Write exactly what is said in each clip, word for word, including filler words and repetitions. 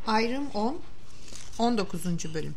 Ayrım on, on dokuzuncu bölüm.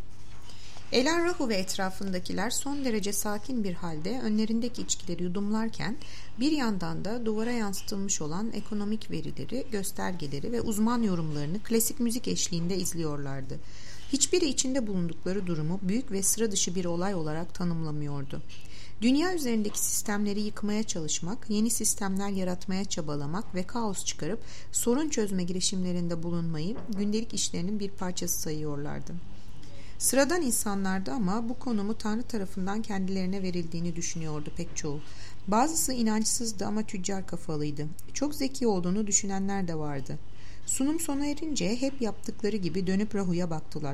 Elan Rahu ve etrafındakiler son derece sakin bir halde önlerindeki içkileri yudumlarken bir yandan da duvara yansıtılmış olan ekonomik verileri, göstergeleri ve uzman yorumlarını klasik müzik eşliğinde izliyorlardı. Hiçbiri içinde bulundukları durumu büyük ve sıra dışı bir olay olarak tanımlamıyordu. Dünya üzerindeki sistemleri yıkmaya çalışmak, yeni sistemler yaratmaya çabalamak ve kaos çıkarıp sorun çözme girişimlerinde bulunmayı gündelik işlerinin bir parçası sayıyorlardı. Sıradan insanlardı ama bu konumu Tanrı tarafından kendilerine verildiğini düşünüyordu pek çoğu. Bazısı inançsızdı ama tüccar kafalıydı. Çok zeki olduğunu düşünenler de vardı. Sunum sona erince hep yaptıkları gibi dönüp Rahu'ya baktılar.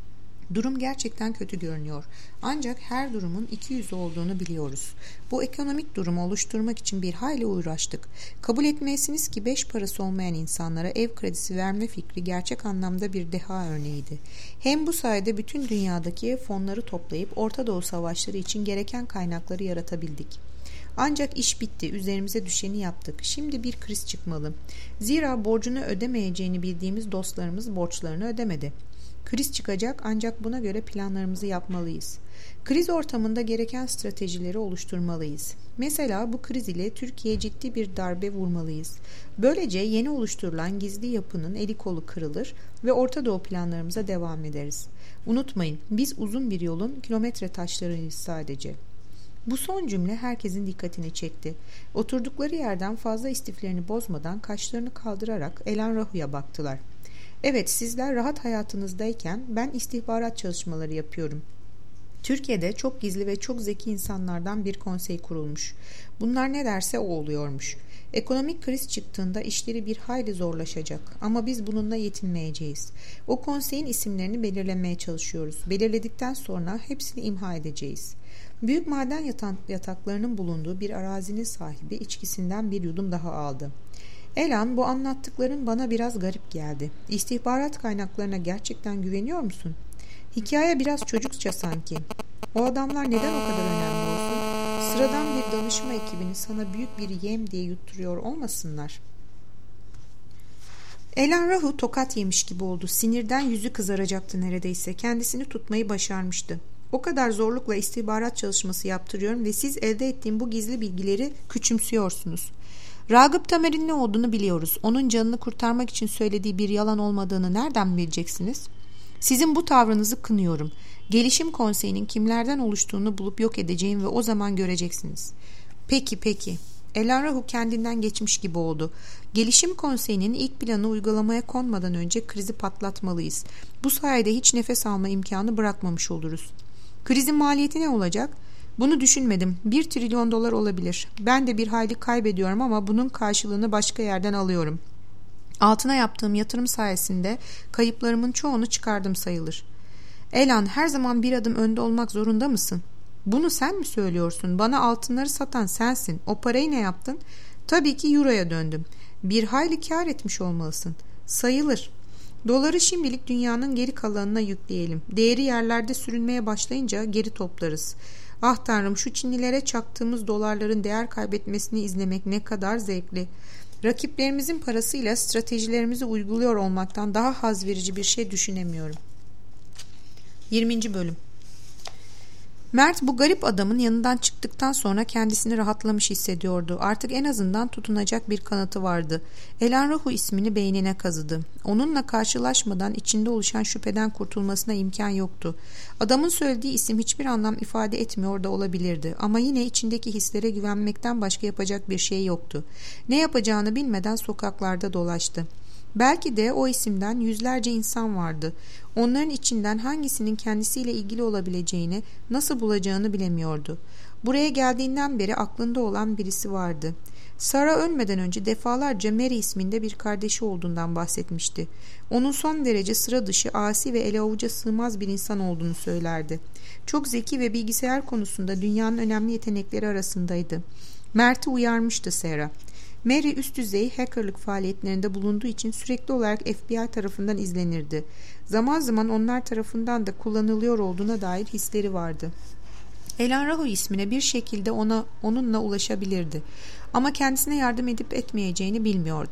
Durum gerçekten kötü görünüyor. Ancak her durumun iki yüzü olduğunu biliyoruz. Bu ekonomik durumu oluşturmak için bir hayli uğraştık. Kabul etmeyesiniz ki beş parası olmayan insanlara ev kredisi verme fikri gerçek anlamda bir deha örneğiydi. Hem bu sayede bütün dünyadaki fonları toplayıp Orta Doğu savaşları için gereken kaynakları yaratabildik. Ancak iş bitti. Üzerimize düşeni yaptık. Şimdi bir kriz çıkmalı. Zira borcunu ödemeyeceğini bildiğimiz dostlarımız borçlarını ödemedi. Kriz çıkacak ancak buna göre planlarımızı yapmalıyız. Kriz ortamında gereken stratejileri oluşturmalıyız. Mesela bu kriz ile Türkiye'ye ciddi bir darbe vurmalıyız. Böylece yeni oluşturulan gizli yapının eli kolu kırılır ve Orta Doğu planlarımıza devam ederiz. Unutmayın, biz uzun bir yolun kilometre taşlarıyız sadece. Bu son cümle herkesin dikkatini çekti. Oturdukları yerden fazla istiflerini bozmadan kaşlarını kaldırarak Elan Rahu'ya baktılar. Evet, sizler rahat hayatınızdayken ben istihbarat çalışmaları yapıyorum. Türkiye'de çok gizli ve çok zeki insanlardan bir konsey kurulmuş. Bunlar ne derse o oluyormuş. Ekonomik kriz çıktığında işleri bir hayli zorlaşacak ama biz bununla yetinmeyeceğiz. O konseyin isimlerini belirlemeye çalışıyoruz. Belirledikten sonra hepsini imha edeceğiz. Büyük maden yatan, yataklarının bulunduğu bir arazinin sahibi içkisinden bir yudum daha aldı. Elan, bu anlattıkların bana biraz garip geldi. İstihbarat kaynaklarına gerçekten güveniyor musun? Hikaye biraz çocukça sanki. O adamlar neden o kadar önemli olsun? Sıradan bir danışma ekibini sana büyük bir yem diye yutturuyor olmasınlar. Elan Rahu tokat yemiş gibi oldu. Sinirden yüzü kızaracaktı neredeyse. Kendisini tutmayı başarmıştı. O kadar zorlukla istihbarat çalışması yaptırıyorum ve siz elde ettiğim bu gizli bilgileri küçümsüyorsunuz. Ragıp Tamer'in ne olduğunu biliyoruz. Onun canını kurtarmak için söylediği bir yalan olmadığını nereden bileceksiniz? Sizin bu tavrınızı kınıyorum. Gelişim konseyinin kimlerden oluştuğunu bulup yok edeceğim ve o zaman göreceksiniz. Peki peki. Elan Rahu kendinden geçmiş gibi oldu. Gelişim konseyinin ilk planı uygulamaya konmadan önce krizi patlatmalıyız. Bu sayede hiç nefes alma imkanı bırakmamış oluruz. Krizin maliyeti ne olacak? Bunu düşünmedim. Bir trilyon dolar olabilir. Ben de bir hayli kaybediyorum ama bunun karşılığını başka yerden alıyorum. Altına yaptığım yatırım sayesinde kayıplarımın çoğunu çıkardım sayılır. Elan, her zaman bir adım önde olmak zorunda mısın? Bunu sen mi söylüyorsun? Bana altınları satan sensin. O parayı ne yaptın? Tabii ki euroya döndüm. Bir hayli kar etmiş olmalısın. Sayılır. Doları şimdilik dünyanın geri kalanına yükleyelim. Değeri yerlerde sürünmeye başlayınca geri toplarız. Ah Tanrım, şu Çinlilere çaktığımız dolarların değer kaybetmesini izlemek ne kadar zevkli. Rakiplerimizin parasıyla stratejilerimizi uyguluyor olmaktan daha haz verici bir şey düşünemiyorum. yirminci bölüm. Mert bu garip adamın yanından çıktıktan sonra kendisini rahatlamış hissediyordu. Artık en azından tutunacak bir kanıtı vardı. Elan Rahu ismini beynine kazıdı. Onunla karşılaşmadan içinde oluşan şüpheden kurtulmasına imkan yoktu. Adamın söylediği isim hiçbir anlam ifade etmiyor da olabilirdi. Ama yine içindeki hislere güvenmekten başka yapacak bir şey yoktu. Ne yapacağını bilmeden sokaklarda dolaştı. Belki de o isimden yüzlerce insan vardı. Onların içinden hangisinin kendisiyle ilgili olabileceğini, nasıl bulacağını bilemiyordu. Buraya geldiğinden beri aklında olan birisi vardı. Sara ölmeden önce defalarca Mary isminde bir kardeşi olduğundan bahsetmişti. Onun son derece sıra dışı, asi ve ele avuca sığmaz bir insan olduğunu söylerdi. Çok zeki ve bilgisayar konusunda dünyanın önemli yetenekleri arasındaydı. Mert'i uyarmıştı Sara. Mary üst düzey hackerlık faaliyetlerinde bulunduğu için sürekli olarak F B I tarafından izlenirdi. Zaman zaman onlar tarafından da kullanılıyor olduğuna dair hisleri vardı. Elan Rahu ismine bir şekilde ona onunla ulaşabilirdi. Ama kendisine yardım edip etmeyeceğini bilmiyordu.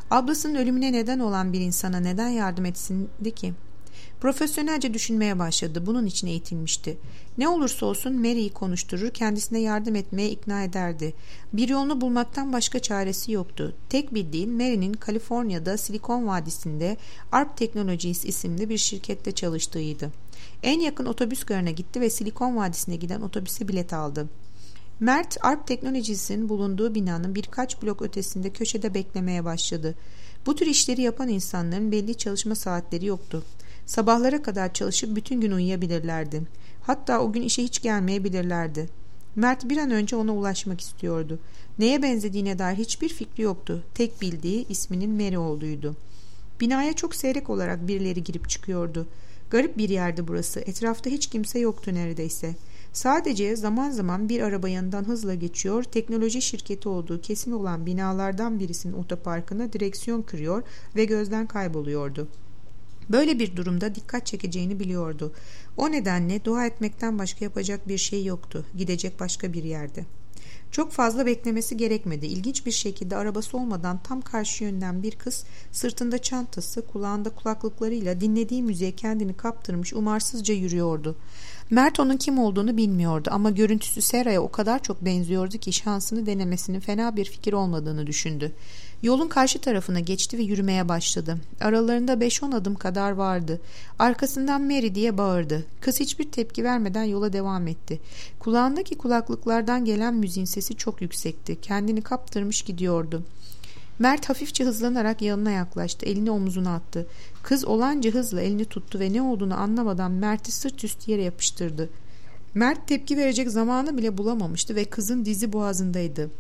Ablasının ölümüne neden olan bir insana neden yardım etsindi ki? Profesyonelce düşünmeye başladı. Bunun için eğitilmişti. Ne olursa olsun Mary'i konuşturur, kendisine yardım etmeye ikna ederdi. Bir yolunu bulmaktan başka çaresi yoktu. Tek bildiği Mary'nin Kaliforniya'da Silikon Vadisi'nde Arp Technologies isimli bir şirkette çalıştığıydı. En yakın otobüs garına gitti ve Silikon Vadisi'ne giden otobüse bilet aldı. Mert, Arp Technologies'in bulunduğu binanın birkaç blok ötesinde köşede beklemeye başladı. Bu tür işleri yapan insanların belli çalışma saatleri yoktu. Sabahlara kadar çalışıp bütün gün uyuyabilirlerdi. Hatta o gün işe hiç gelmeyebilirlerdi. Mert bir an önce ona ulaşmak istiyordu. Neye benzediğine dair hiçbir fikri yoktu. Tek bildiği isminin Mary olduğuydu. Binaya çok seyrek olarak birileri girip çıkıyordu. Garip bir yerdi burası. Etrafta hiç kimse yoktu neredeyse. Sadece zaman zaman bir araba yanından hızla geçiyor, teknoloji şirketi olduğu kesin olan binalardan birisinin otoparkına direksiyon kırıyor ve gözden kayboluyordu. Böyle bir durumda dikkat çekeceğini biliyordu. O nedenle dua etmekten başka yapacak bir şey yoktu. Gidecek başka bir yerde. Çok fazla beklemesi gerekmedi. İlginç bir şekilde arabası olmadan tam karşı yönden bir kız sırtında çantası, kulağında kulaklıklarıyla dinlediği müziğe kendini kaptırmış umarsızca yürüyordu. Mert onun kim olduğunu bilmiyordu ama görüntüsü Sarah'ya o kadar çok benziyordu ki şansını denemesinin fena bir fikir olmadığını düşündü. Yolun karşı tarafına geçti ve yürümeye başladı. Aralarında beş on adım kadar vardı. Arkasından Mary diye bağırdı. Kız hiçbir tepki vermeden yola devam etti. Kulağındaki kulaklıklardan gelen müziğin sesi çok yüksekti. Kendini kaptırmış gidiyordu. Mert hafifçe hızlanarak yanına yaklaştı. Elini omuzuna attı. Kız olanca hızla elini tuttu ve ne olduğunu anlamadan Mert'i sırt üstü yere yapıştırdı. Mert tepki verecek zamanı bile bulamamıştı ve kızın dizi boğazındaydı.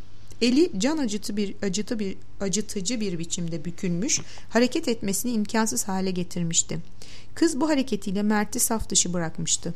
Eli can acıtı bir, acıtı bir, acıtıcı bir biçimde bükülmüş, hareket etmesini imkansız hale getirmişti. Kız bu hareketiyle Mert'i saf dışı bırakmıştı.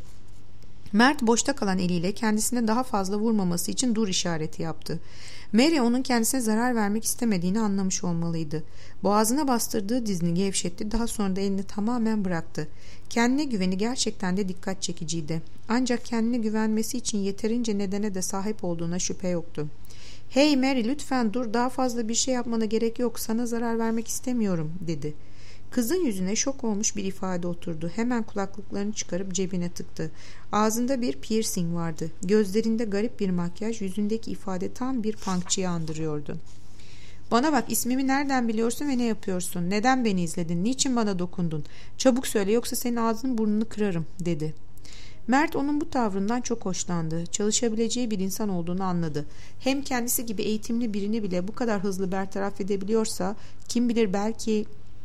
Mert boşta kalan eliyle kendisine daha fazla vurmaması için dur işareti yaptı. Mary onun kendisine zarar vermek istemediğini anlamış olmalıydı. Boğazına bastırdığı dizini gevşetti, daha sonra da elini tamamen bıraktı. Kendine güveni gerçekten de dikkat çekiciydi. Ancak kendine güvenmesi için yeterince nedene de sahip olduğuna şüphe yoktu. "Hey Mary, lütfen dur, daha fazla bir şey yapmana gerek yok, sana zarar vermek istemiyorum," dedi. Kızın yüzüne şok olmuş bir ifade oturdu. Hemen kulaklıklarını çıkarıp cebine tıktı. Ağzında bir piercing vardı. Gözlerinde garip bir makyaj, yüzündeki ifade tam bir punkçıyı andırıyordu. "Bana bak, ismimi nereden biliyorsun ve ne yapıyorsun? Neden beni izledin? Niçin bana dokundun? Çabuk söyle, yoksa senin ağzını burnunu kırarım," dedi. Mert onun bu tavrından çok hoşlandı. Çalışabileceği bir insan olduğunu anladı. Hem kendisi gibi eğitimli birini bile bu kadar hızlı bertaraf edebiliyorsa, kim bilir belki...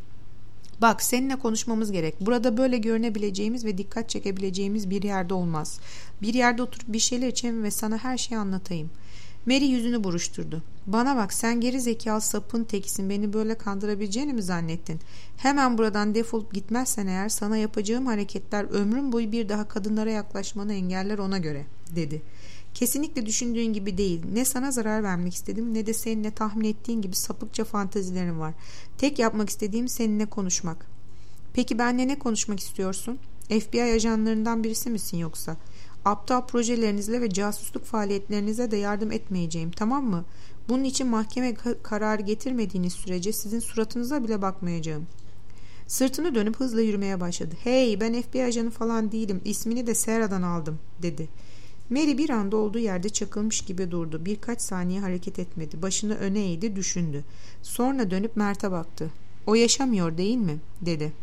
"Bak, seninle konuşmamız gerek. Burada böyle görünebileceğimiz ve dikkat çekebileceğimiz bir yerde olmaz. Bir yerde oturup bir şeyler içelim ve sana her şeyi anlatayım." Mary yüzünü buruşturdu. "Bana bak, sen geri zekalı sapın tekisin, beni böyle kandırabileceğini mi zannettin? Hemen buradan defolup gitmezsen eğer sana yapacağım hareketler ömrüm boyu bir daha kadınlara yaklaşmanı engeller, ona göre," dedi. "Kesinlikle düşündüğün gibi değil. Ne sana zarar vermek istedim ne de seninle tahmin ettiğin gibi sapıkça fantezilerim var. Tek yapmak istediğim seninle konuşmak." "Peki benimle ne konuşmak istiyorsun? F B I ajanlarından birisi misin yoksa? Aptal projelerinizle ve casusluk faaliyetlerinize de yardım etmeyeceğim, tamam mı? Bunun için mahkeme kararı getirmediğiniz sürece sizin suratınıza bile bakmayacağım." Sırtını dönüp hızla yürümeye başladı. "Hey, ben F B I ajanı falan değilim. İsmini de Sarah'dan aldım," dedi. Mary bir anda olduğu yerde çakılmış gibi durdu. Birkaç saniye hareket etmedi. Başını öne eğdi, düşündü. Sonra dönüp Mert'e baktı. "O yaşamıyor değil mi?" dedi.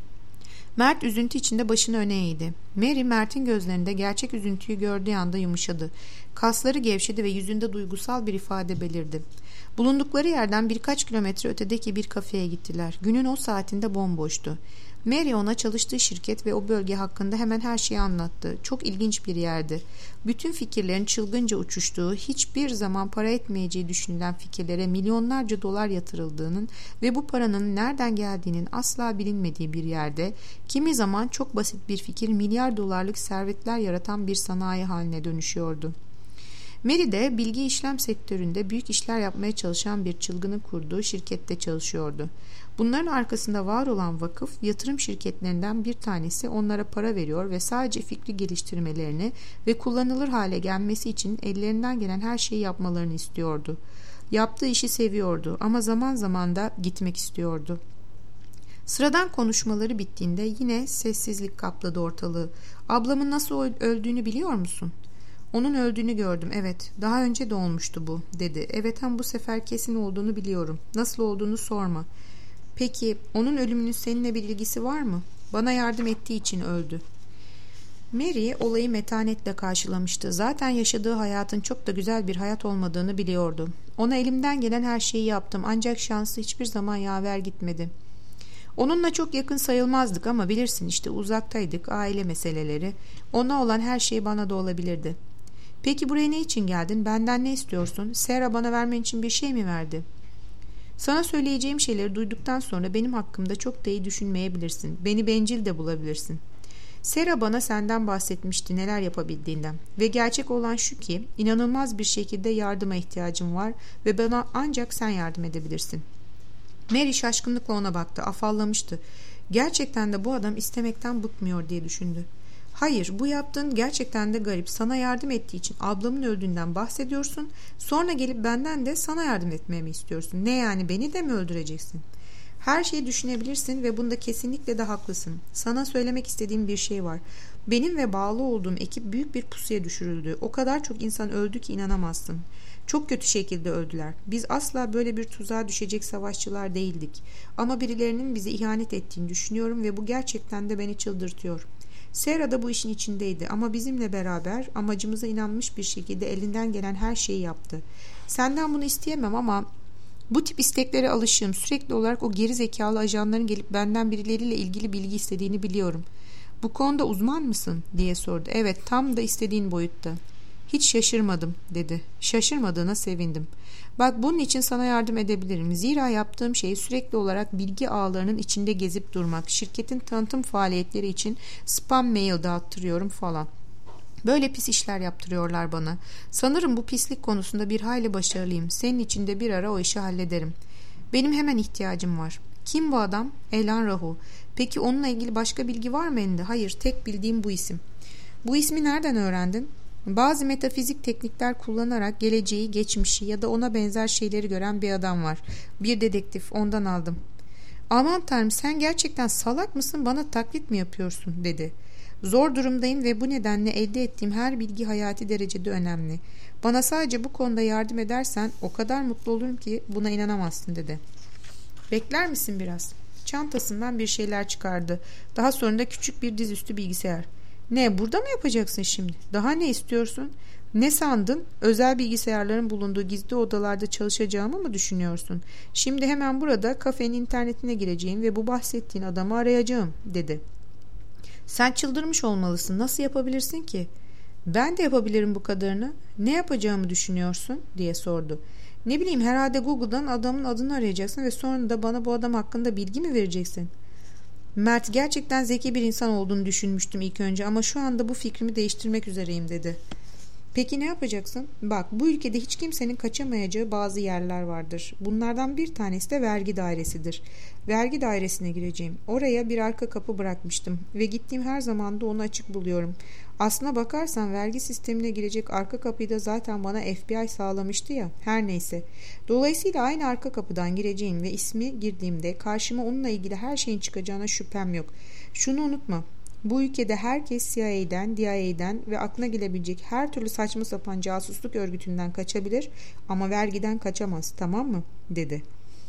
Mert üzüntü içinde başını öne eğdi. Mary, Mert'in gözlerinde gerçek üzüntüyü gördüğü anda yumuşadı. Kasları gevşedi ve yüzünde duygusal bir ifade belirdi. Bulundukları yerden birkaç kilometre ötedeki bir kafeye gittiler. Günün o saatinde bomboştu. Mary ona çalıştığı şirket ve o bölge hakkında hemen her şeyi anlattı. Çok ilginç bir yerdi. Bütün fikirlerin çılgınca uçuştuğu, hiçbir zaman para etmeyeceği düşünülen fikirlere milyonlarca dolar yatırıldığının ve bu paranın nereden geldiğinin asla bilinmediği bir yerde, kimi zaman çok basit bir fikir milyar dolarlık servetler yaratan bir sanayi haline dönüşüyordu. Mary de bilgi işlem sektöründe büyük işler yapmaya çalışan bir çılgını kurduğu şirkette çalışıyordu. Bunların arkasında var olan vakıf, yatırım şirketlerinden bir tanesi onlara para veriyor ve sadece fikri geliştirmelerini ve kullanılır hale gelmesi için ellerinden gelen her şeyi yapmalarını istiyordu. Yaptığı işi seviyordu ama zaman zaman da gitmek istiyordu. Sıradan konuşmaları bittiğinde yine sessizlik kapladı ortalığı. Ablamın nasıl öldüğünü biliyor musun? Onun öldüğünü gördüm, evet. Daha önce de olmuştu bu, dedi. Evet, hem bu sefer kesin olduğunu biliyorum. Nasıl olduğunu sorma. Peki onun ölümünün seninle bir ilgisi var mı? Bana yardım ettiği için öldü. Mary olayı metanetle karşılamıştı. Zaten yaşadığı hayatın çok da güzel bir hayat olmadığını biliyordu. Ona elimden gelen her şeyi yaptım ancak şansı hiçbir zaman yaver gitmedi. Onunla çok yakın sayılmazdık ama bilirsin işte uzaktaydık, aile meseleleri. Ona olan her şey bana da olabilirdi. Peki buraya ne için geldin? Benden ne istiyorsun? Sarah bana vermen için bir şey mi verdi? Sana söyleyeceğim şeyleri duyduktan sonra benim hakkımda çok da iyi düşünmeyebilirsin. Beni bencil de bulabilirsin. Sarah bana senden bahsetmişti, neler yapabildiğinden. Ve gerçek olan şu ki inanılmaz bir şekilde yardıma ihtiyacım var ve bana ancak sen yardım edebilirsin. Mary şaşkınlıkla ona baktı, afallamıştı. Gerçekten de bu adam istemekten bıkmıyor diye düşündü. Hayır, bu yaptığın gerçekten de garip. Sana yardım ettiği için ablamın öldüğünden bahsediyorsun. Sonra gelip benden de sana yardım etmemi istiyorsun. Ne yani, beni de mi öldüreceksin? Her şeyi düşünebilirsin ve bunda kesinlikle de haklısın. Sana söylemek istediğim bir şey var. Benim ve bağlı olduğum ekip büyük bir pusuya düşürüldü. O kadar çok insan öldü ki inanamazsın. Çok kötü şekilde öldüler. Biz asla böyle bir tuzağa düşecek savaşçılar değildik. Ama birilerinin bize ihanet ettiğini düşünüyorum ve bu gerçekten de beni çıldırtıyor. Sarah da bu işin içindeydi ama bizimle beraber amacımıza inanmış bir şekilde elinden gelen her şeyi yaptı. Senden bunu isteyemem ama bu tip isteklere alışığım. Sürekli olarak o geri zekalı ajanların gelip benden birileriyle ilgili bilgi istediğini biliyorum. Bu konuda uzman mısın? Diye sordu. Evet, tam da istediğin boyutta. Hiç şaşırmadım, dedi. Şaşırmadığına sevindim. Bak, bunun için sana yardım edebilirim. Zira yaptığım şey sürekli olarak bilgi ağlarının içinde gezip durmak. Şirketin tanıtım faaliyetleri için spam mail dağıttırıyorum falan. Böyle pis işler yaptırıyorlar bana. Sanırım bu pislik konusunda bir hayli başarılıyım. Senin için de bir ara o işi hallederim. Benim hemen ihtiyacım var. Kim bu adam? Elan Rahu. Peki onunla ilgili başka bilgi var mı elinde? Hayır, tek bildiğim bu isim. Bu ismi nereden öğrendin? Bazı metafizik teknikler kullanarak geleceği, geçmişi ya da ona benzer şeyleri gören bir adam var. Bir dedektif, ondan aldım. Aman tanrım, sen gerçekten salak mısın, bana taklit mi yapıyorsun, dedi. Zor durumdayım ve bu nedenle elde ettiğim her bilgi hayati derecede önemli. Bana sadece bu konuda yardım edersen o kadar mutlu olurum ki buna inanamazsın, dedi. Bekler misin biraz? Çantasından bir şeyler çıkardı. Daha sonra da küçük bir dizüstü bilgisayar. Ne, burada mı yapacaksın şimdi? Daha ne istiyorsun? Ne sandın? Özel bilgisayarların bulunduğu gizli odalarda çalışacağımı mı düşünüyorsun? Şimdi hemen burada kafenin internetine gireceğim ve bu bahsettiğin adamı arayacağım, dedi. Sen çıldırmış olmalısın. Nasıl yapabilirsin ki? Ben de yapabilirim bu kadarını. Ne yapacağımı düşünüyorsun? Diye sordu. Ne bileyim, herhalde Google'dan adamın adını arayacaksın ve sonra da bana bu adam hakkında bilgi mi vereceksin? Mert, gerçekten zeki bir insan olduğunu düşünmüştüm ilk önce ama şu anda bu fikrimi değiştirmek üzereyim, dedi. Peki ne yapacaksın? Bak, bu ülkede hiç kimsenin kaçamayacağı bazı yerler vardır. Bunlardan bir tanesi de vergi dairesidir. Vergi dairesine gireceğim. Oraya bir arka kapı bırakmıştım ve gittiğim her zaman da onu açık buluyorum. Aslına bakarsan vergi sistemine girecek arka kapıyı da zaten bana F B I sağlamıştı ya. Her neyse. Dolayısıyla aynı arka kapıdan gireceğim ve ismi girdiğimde karşıma onunla ilgili her şeyin çıkacağına şüphem yok. Şunu unutma. Bu ülkede herkes C I A'den, D I A'den ve aklına gelebilecek her türlü saçma sapan casusluk örgütünden kaçabilir ama vergiden kaçamaz, tamam mı? Dedi.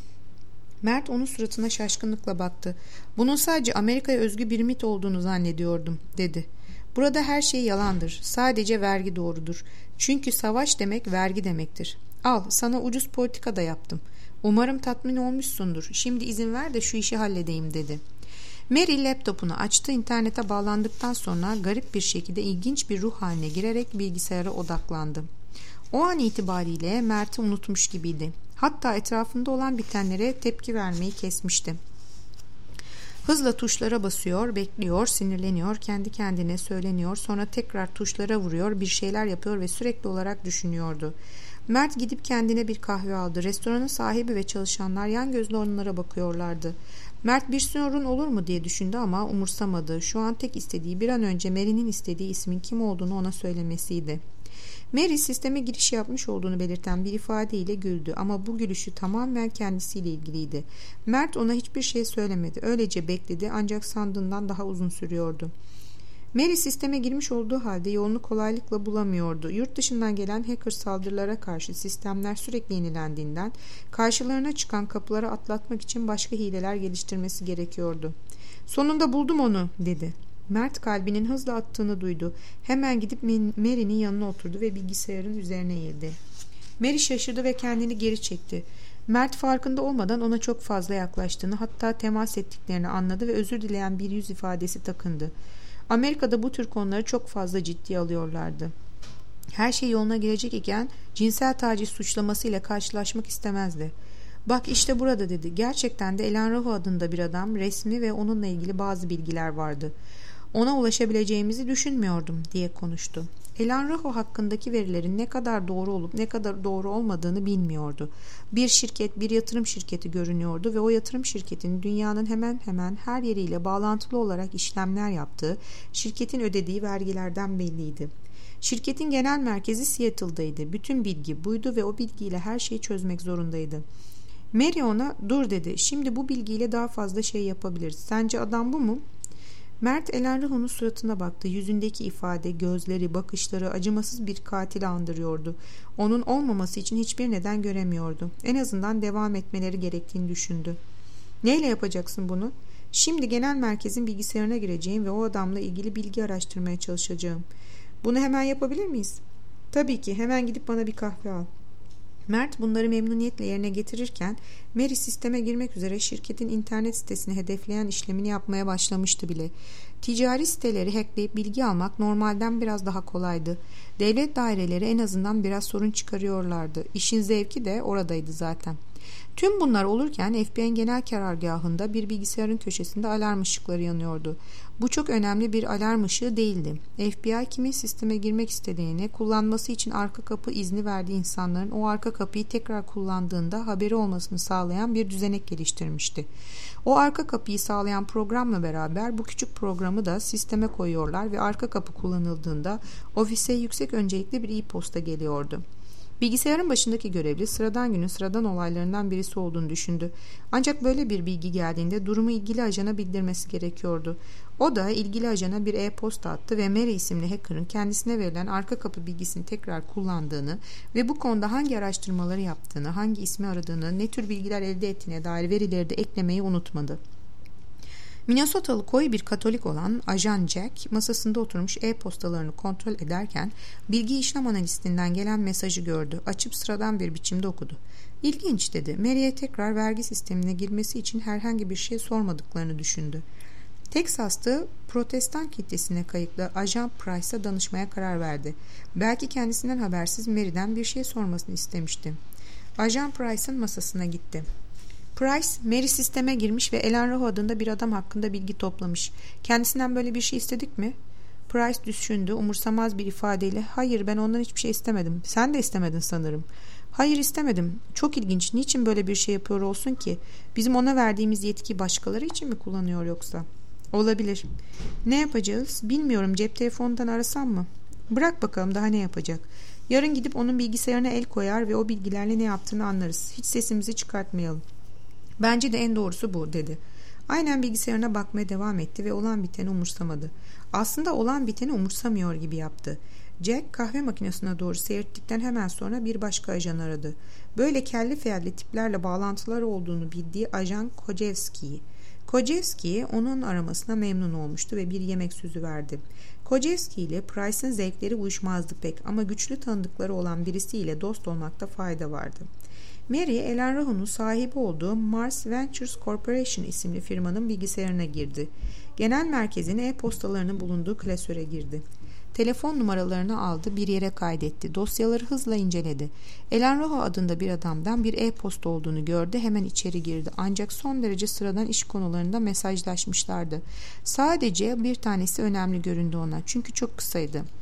Mert onun suratına şaşkınlıkla baktı. Bunun sadece Amerika'ya özgü bir mit olduğunu zannediyordum, dedi. Burada her şey yalandır. Sadece vergi doğrudur. Çünkü savaş demek vergi demektir. Al, sana ucuz politika da yaptım. Umarım tatmin olmuşsundur. Şimdi izin ver de şu işi halledeyim, dedi. Mary laptopunu açtı. İnternete bağlandıktan sonra garip bir şekilde ilginç bir ruh haline girerek bilgisayara odaklandı. O an itibariyle Mert'i unutmuş gibiydi. Hatta etrafında olan bitenlere tepki vermeyi kesmişti. Hızla tuşlara basıyor, bekliyor, sinirleniyor, kendi kendine söyleniyor, sonra tekrar tuşlara vuruyor, bir şeyler yapıyor ve sürekli olarak düşünüyordu. Mert gidip kendine bir kahve aldı. Restoranın sahibi ve çalışanlar yan gözle onlara bakıyorlardı. Mert bir sorun olur mu diye düşündü ama umursamadı. Şu an tek istediği bir an önce Mary'nin istediği ismin kim olduğunu ona söylemesiydi. Mary sisteme giriş yapmış olduğunu belirten bir ifadeyle güldü ama bu gülüşü tamamen kendisiyle ilgiliydi. Mert ona hiçbir şey söylemedi. Öylece bekledi ancak sandığından daha uzun sürüyordu. Mary sisteme girmiş olduğu halde yolunu kolaylıkla bulamıyordu. Yurt dışından gelen hacker saldırılara karşı sistemler sürekli yenilendiğinden karşılarına çıkan kapıları atlatmak için başka hileler geliştirmesi gerekiyordu. "Sonunda buldum onu," dedi. Mert kalbinin hızla attığını duydu. Hemen gidip Mary'nin yanına oturdu ve bilgisayarın üzerine eğildi. Mary şaşırdı ve kendini geri çekti. Mert farkında olmadan ona çok fazla yaklaştığını, hatta temas ettiklerini anladı ve özür dileyen bir yüz ifadesi takındı. Amerika'da bu tür konuları çok fazla ciddiye alıyorlardı. Her şey yoluna girecek iken cinsel taciz suçlamasıyla karşılaşmak istemezdi. "Bak işte burada," dedi. Gerçekten de Elan Rahu adında bir adam, resmi ve onunla ilgili bazı bilgiler vardı. "Ona ulaşabileceğimizi düşünmüyordum," diye konuştu. Elan Rahu hakkındaki verilerin ne kadar doğru olup ne kadar doğru olmadığını bilmiyordu. Bir şirket, bir yatırım şirketi görünüyordu ve o yatırım şirketinin dünyanın hemen hemen her yeriyle bağlantılı olarak işlemler yaptığı, şirketin ödediği vergilerden belliydi. Şirketin genel merkezi Seattle'daydı. Bütün bilgi buydu ve o bilgiyle her şeyi çözmek zorundaydı. Mary ona "Dur," dedi. "Şimdi bu bilgiyle daha fazla şey yapabiliriz. Sence adam bu mu?" Mert Elan Rahu'nun suratına baktı. Yüzündeki ifade, gözleri, bakışları acımasız bir katili andırıyordu. Onun olmaması için hiçbir neden göremiyordu. En azından devam etmeleri gerektiğini düşündü. "Neyle yapacaksın bunu?" "Şimdi genel merkezin bilgisayarına gireceğim ve o adamla ilgili bilgi araştırmaya çalışacağım." "Bunu hemen yapabilir miyiz?" "Tabii ki. Hemen gidip bana bir kahve al." Mert bunları memnuniyetle yerine getirirken Mary sisteme girmek üzere şirketin internet sitesini hedefleyen işlemini yapmaya başlamıştı bile. Ticari siteleri hackleyip bilgi almak normalden biraz daha kolaydı. Devlet daireleri en azından biraz sorun çıkarıyorlardı. İşin zevki de oradaydı zaten. Tüm bunlar olurken F B I'nin genel karargahında bir bilgisayarın köşesinde alarm ışıkları yanıyordu. Bu çok önemli bir alarm ışığı değildi. F B I kimin sisteme girmek istediğini, kullanması için arka kapı izni verdiği insanların o arka kapıyı tekrar kullandığında haberi olmasını sağlayan bir düzenek geliştirmişti. O arka kapıyı sağlayan programla beraber bu küçük programı da sisteme koyuyorlar ve arka kapı kullanıldığında ofise yüksek öncelikli bir e-posta geliyordu. Bilgisayarın başındaki görevli sıradan günün sıradan olaylarından birisi olduğunu düşündü. Ancak böyle bir bilgi geldiğinde durumu ilgili ajana bildirmesi gerekiyordu. O da ilgili ajana bir e-posta attı ve Mary isimli hacker'ın kendisine verilen arka kapı bilgisini tekrar kullandığını ve bu konuda hangi araştırmaları yaptığını, hangi ismi aradığını, ne tür bilgiler elde ettiğine dair verileri de eklemeyi unutmadı. Minnesotalı koyu bir Katolik olan Ajan Jack masasında oturmuş e-postalarını kontrol ederken bilgi işlem analistinden gelen mesajı gördü. Açıp sıradan bir biçimde okudu. "İlginç," dedi. Mary'e tekrar vergi sistemine girmesi için herhangi bir şey sormadıklarını düşündü. Texas'ta Protestan kitlesine kayıtlı Ajan Price'a danışmaya karar verdi. Belki kendisinden habersiz Mary'den bir şey sormasını istemişti. Ajan Price'ın masasına gitti. Price, Mary sisteme girmiş ve Elan Rahu adında bir adam hakkında bilgi toplamış. "Kendisinden böyle bir şey istedik mi?" Price düşündü, umursamaz bir ifadeyle. "Hayır, ben ondan hiçbir şey istemedim. Sen de istemedin sanırım." "Hayır, istemedim. Çok ilginç. Niçin böyle bir şey yapıyor olsun ki? Bizim ona verdiğimiz yetki başkaları için mi kullanıyor yoksa?" "Olabilir." "Ne yapacağız? Bilmiyorum. Cep telefonundan arasam mı?" "Bırak bakalım, daha ne yapacak? Yarın gidip onun bilgisayarına el koyar ve o bilgilerle ne yaptığını anlarız. Hiç sesimizi çıkartmayalım." "Bence de en doğrusu bu," dedi. Aynen bilgisayarına bakmaya devam etti ve olan biteni umursamadı. Aslında olan biteni umursamıyor gibi yaptı. Jack kahve makinesine doğru seyrettikten hemen sonra bir başka ajan aradı. Böyle kelli fiyerli tiplerle bağlantıları olduğunu bildiği Ajan Kojevski'yi. Kojevski onun aramasına memnun olmuştu ve bir yemek sözü verdi. Kojevski ile Price'ın zevkleri uyuşmazdı pek ama güçlü tanıdıkları olan birisiyle dost olmakta fayda vardı. Mary, Elan Rahu'nun sahibi olduğu Mars Ventures Corporation isimli firmanın bilgisayarına girdi. Genel merkezin e-postalarının bulunduğu klasöre girdi. Telefon numaralarını aldı, bir yere kaydetti. Dosyaları hızla inceledi. Elan Rahu adında bir adamdan bir e-posta olduğunu gördü. Hemen içeri girdi. Ancak son derece sıradan iş konularında mesajlaşmışlardı. Sadece bir tanesi önemli göründü ona. Çünkü çok kısaydı.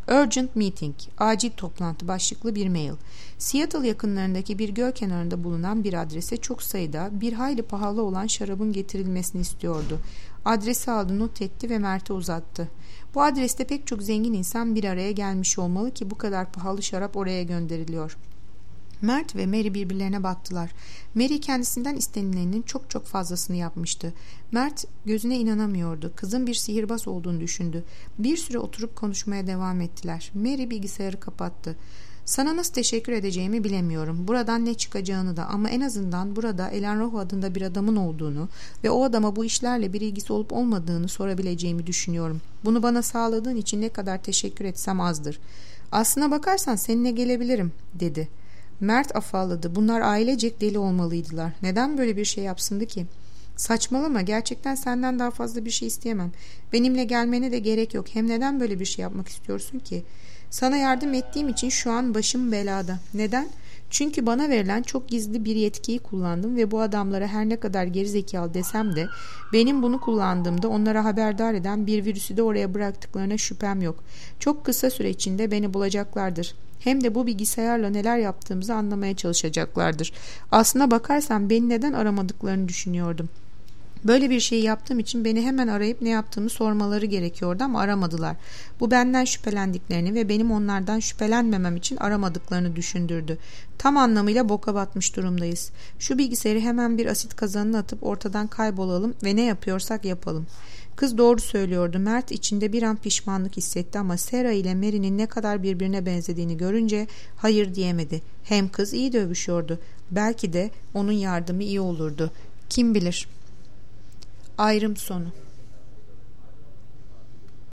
Urgent Meeting, acil toplantı başlıklı bir mail. Seattle yakınlarındaki bir göl kenarında bulunan bir adrese çok sayıda bir hayli pahalı olan şarabın getirilmesini istiyordu. Adresi aldı, not etti ve Mert'e uzattı. Bu adreste pek çok zengin insan bir araya gelmiş olmalı ki bu kadar pahalı şarap oraya gönderiliyor. Mert ve Mary birbirlerine baktılar. Mary kendisinden istenilenin çok çok fazlasını yapmıştı. Mert gözüne inanamıyordu. Kızın bir sihirbaz olduğunu düşündü. Bir süre oturup konuşmaya devam ettiler. Mary bilgisayarı kapattı. Sana nasıl teşekkür edeceğimi bilemiyorum. Buradan ne çıkacağını da, ama en azından burada Elan Rohu adında bir adamın olduğunu ve o adama bu işlerle bir ilgisi olup olmadığını sorabileceğimi düşünüyorum. Bunu bana sağladığın için ne kadar teşekkür etsem azdır. Aslına bakarsan seninle gelebilirim, dedi. Mert afalladı. Bunlar ailecek deli olmalıydılar. Neden böyle bir şey yapsındı ki? Saçmalama, gerçekten senden daha fazla bir şey isteyemem. Benimle gelmene de gerek yok. Hem neden böyle bir şey yapmak istiyorsun ki? Sana yardım ettiğim için şu an başım belada. Neden? Çünkü bana verilen çok gizli bir yetkiyi kullandım ve bu adamlara her ne kadar gerizekalı desem de benim bunu kullandığımda onlara haberdar eden bir virüsü de oraya bıraktıklarına şüphem yok. Çok kısa süre içinde beni bulacaklardır. Hem de bu bilgisayarla neler yaptığımızı anlamaya çalışacaklardır. Aslına bakarsan beni neden aramadıklarını düşünüyordum. Böyle bir şeyi yaptığım için beni hemen arayıp ne yaptığımı sormaları gerekiyordu ama aramadılar. Bu benden şüphelendiklerini ve benim onlardan şüphelenmemem için aramadıklarını düşündürdü. Tam anlamıyla boka batmış durumdayız. Şu bilgisayarı hemen bir asit kazanına atıp ortadan kaybolalım ve ne yapıyorsak yapalım. Kız doğru söylüyordu. Mert içinde bir an pişmanlık hissetti ama Sarah ile Mary'nin ne kadar birbirine benzediğini görünce hayır diyemedi. Hem kız iyi dövüşüyordu. Belki de onun yardımı iyi olurdu. Kim bilir? Ayrım sonu.